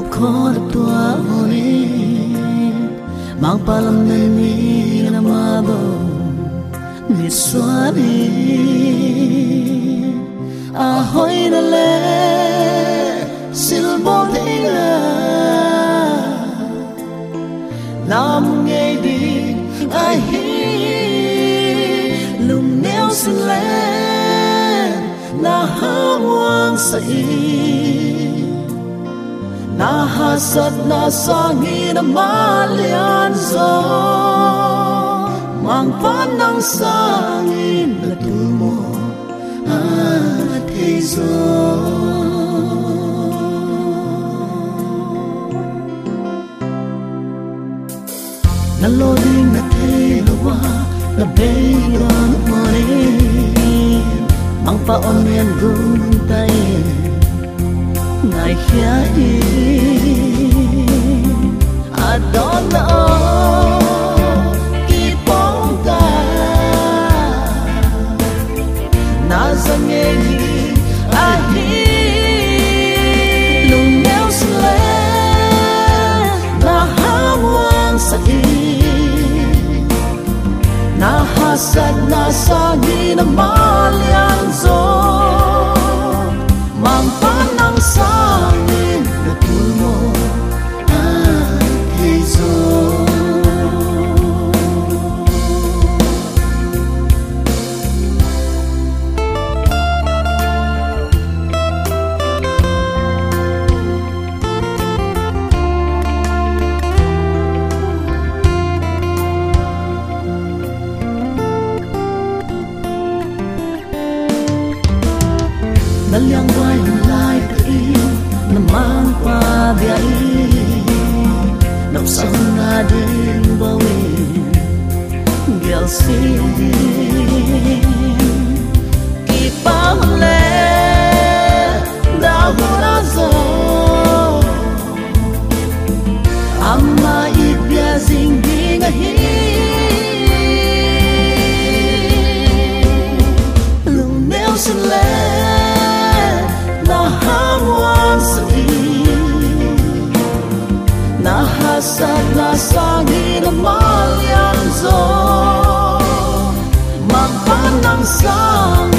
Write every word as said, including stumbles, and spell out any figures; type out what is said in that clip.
khó tua honi mang palam nani namado niswani ahoy na le silbo tinga nam nghe đi ai hi lum neo xin lên na hawang sa i na hasad na sangi na malian zo mang panang sangin na tumo at hezo na loading na telawa na bayron marin mang paon yan guntay ngay khía đi adon na o kipong ka na zange ni ahi lung neo sle na hawang sa i na hasad na sangi na malian zo mang panang sangin na tumo at hezo nalyang bay lai ti na mang pa biai nap sang na din bawi gel si ki pang le da hura zo amma ibya zing ding a hi lung neo sin le na hasad na sangi na malian zo mang panang sang